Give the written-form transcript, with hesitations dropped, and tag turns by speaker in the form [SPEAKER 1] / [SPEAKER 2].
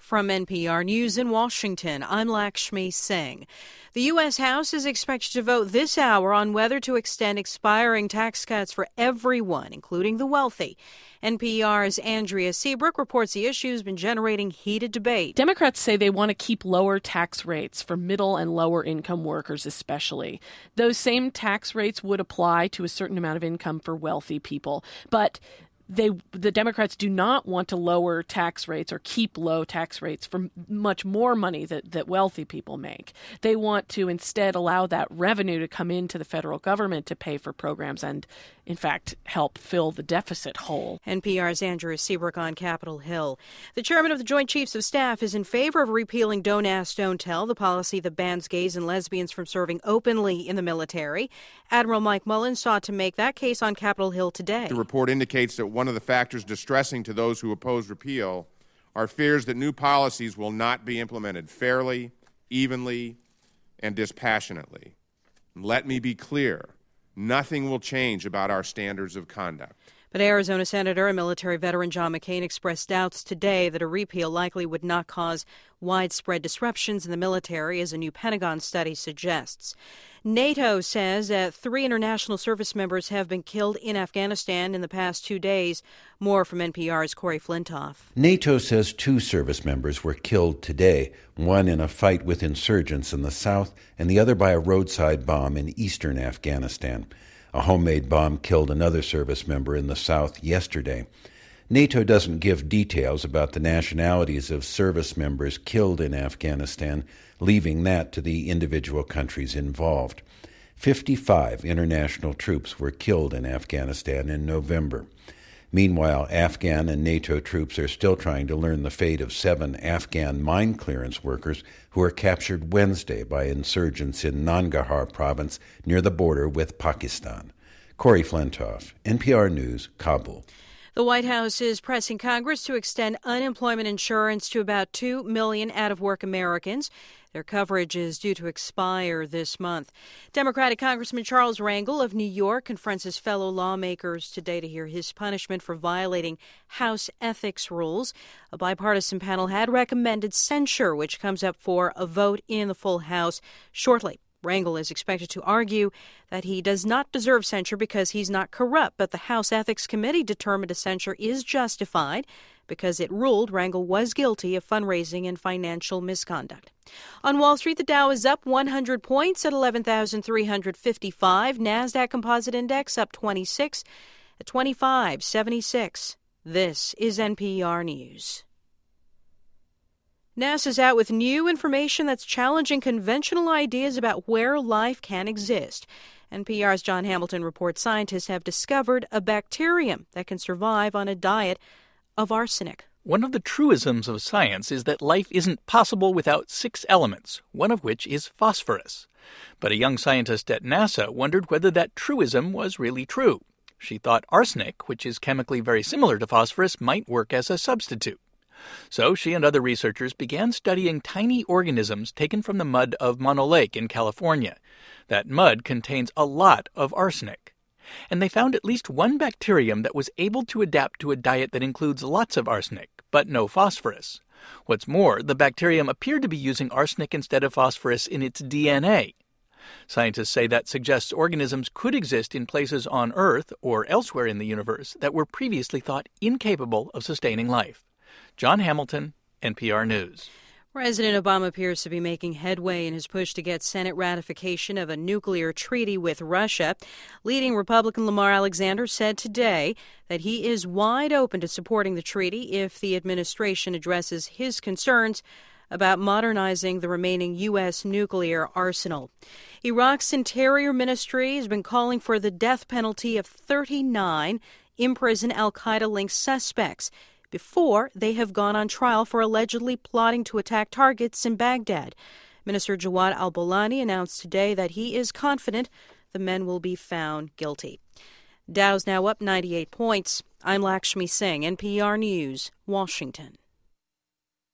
[SPEAKER 1] From NPR News in Washington, I'm Lakshmi Singh. The U.S. House is expected to vote this hour on whether to extend expiring tax cuts for everyone, including the wealthy. NPR's Andrea Seabrook reports the issue has been generating heated debate.
[SPEAKER 2] Democrats say they want to keep lower tax rates for middle and lower income workers especially. Those same tax rates would apply to a certain amount of income for wealthy people. But the Democrats do not want to lower tax rates or keep low tax rates for much more money that wealthy people make. They want to instead allow that revenue to come into the federal government to pay for programs and, in fact, help fill the deficit hole.
[SPEAKER 1] NPR's Andrea Seabrook on Capitol Hill. The chairman of the Joint Chiefs of Staff is in favor of repealing Don't Ask, Don't Tell, the policy that bans gays and lesbians from serving openly in the military. Admiral Mike Mullen sought to make that case on Capitol Hill today.
[SPEAKER 3] The report indicates that one of the factors distressing to those who oppose repeal are fears that new policies will not be implemented fairly, evenly, and dispassionately. Let me be clear. Nothing will change about our standards of conduct.
[SPEAKER 1] But Arizona Senator and military veteran John McCain expressed doubts today that a repeal likely would not cause widespread disruptions in the military, as a new Pentagon study suggests. NATO says that 3 international service members have been killed in Afghanistan in the past 2 days. More from NPR's Corey Flintoff.
[SPEAKER 4] NATO says 2 service members were killed today, one in a fight with insurgents in the south and the other by a roadside bomb in eastern Afghanistan. A homemade bomb killed another service member in the south yesterday. NATO doesn't give details about the nationalities of service members killed in Afghanistan, leaving that to the individual countries involved. 55 international troops were killed in Afghanistan in November. Meanwhile, Afghan and NATO troops are still trying to learn the fate of 7 Afghan mine clearance workers who were captured Wednesday by insurgents in Nangarhar province near the border with Pakistan. Corey Flintoff, NPR News, Kabul.
[SPEAKER 1] The White House is pressing Congress to extend unemployment insurance to about 2 million out-of-work Americans. Their coverage is due to expire this month. Democratic Congressman Charles Rangel of New York confronts his fellow lawmakers today to hear his punishment for violating House ethics rules. A bipartisan panel had recommended censure, which comes up for a vote in the full House shortly. Rangel is expected to argue that he does not deserve censure because he's not corrupt, but the House Ethics Committee determined a censure is justified because it ruled Rangel was guilty of fundraising and financial misconduct. On Wall Street, the Dow is up 100 points at 11,355. NASDAQ Composite Index up 26 at 2576. This is NPR News. NASA's out with new information that's challenging conventional ideas about where life can exist. NPR's John Hamilton reports scientists have discovered a bacterium that can survive on a diet of arsenic.
[SPEAKER 5] One of the truisms of science is that life isn't possible without 6 elements, one of which is phosphorus. But a young scientist at NASA wondered whether that truism was really true. She thought arsenic, which is chemically very similar to phosphorus, might work as a substitute. So she and other researchers began studying tiny organisms taken from the mud of Mono Lake in California. That mud contains a lot of arsenic. And they found at least one bacterium that was able to adapt to a diet that includes lots of arsenic, but no phosphorus. What's more, the bacterium appeared to be using arsenic instead of phosphorus in its DNA. Scientists say that suggests organisms could exist in places on Earth or elsewhere in the universe that were previously thought incapable of sustaining life. John Hamilton, NPR News.
[SPEAKER 1] President Obama appears to be making headway in his push to get Senate ratification of a nuclear treaty with Russia. Leading Republican Lamar Alexander said today that he is wide open to supporting the treaty if the administration addresses his concerns about modernizing the remaining U.S. nuclear arsenal. Iraq's Interior Ministry has been calling for the death penalty of 39 imprisoned al-Qaeda-linked suspects before they have gone on trial for allegedly plotting to attack targets in Baghdad. Minister Jawad al-Bolani announced today that he is confident the men will be found guilty. Dow's now up 98 points. I'm Lakshmi Singh, NPR News, Washington.